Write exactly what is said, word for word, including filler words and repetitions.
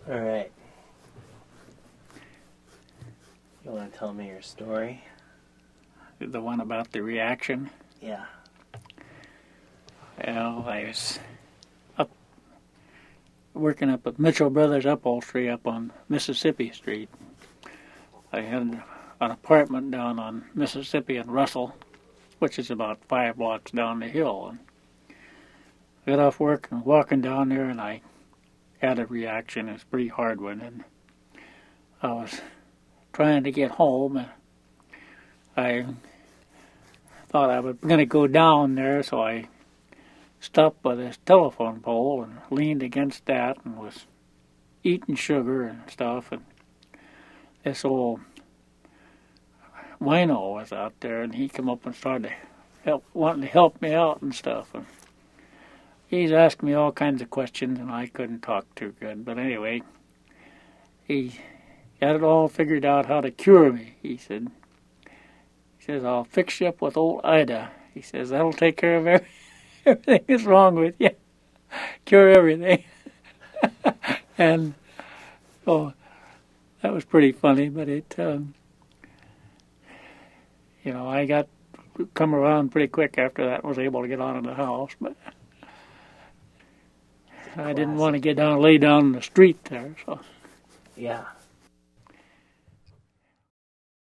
All right. You want to tell me your story? The one about the reaction? Yeah. Well, I was up working up at Mitchell Brothers Upholstery up on Mississippi Street. I had an apartment down on Mississippi and Russell, which is about five blocks down the hill. And I got off work and walking down there, and I had a reaction. It was a pretty hard one, and I was trying to get home, and I thought I was going to go down there, so I stopped by this telephone pole and leaned against that and was eating sugar and stuff, and this old wino was out there, and he come up and started help, wanting to help me out and stuff, and he's asked me all kinds of questions, and I couldn't talk too good, but anyway, he got it all figured out how to cure me, he said. He says, I'll fix you up with old Ida. He says, that'll take care of everything. Everything is wrong with you. Cure everything. And, oh, that was pretty funny, but it, um, you know, I got, come around pretty quick after that and was able to get on in the house, but I didn't want to get down, lay down in the street there, so. Yeah.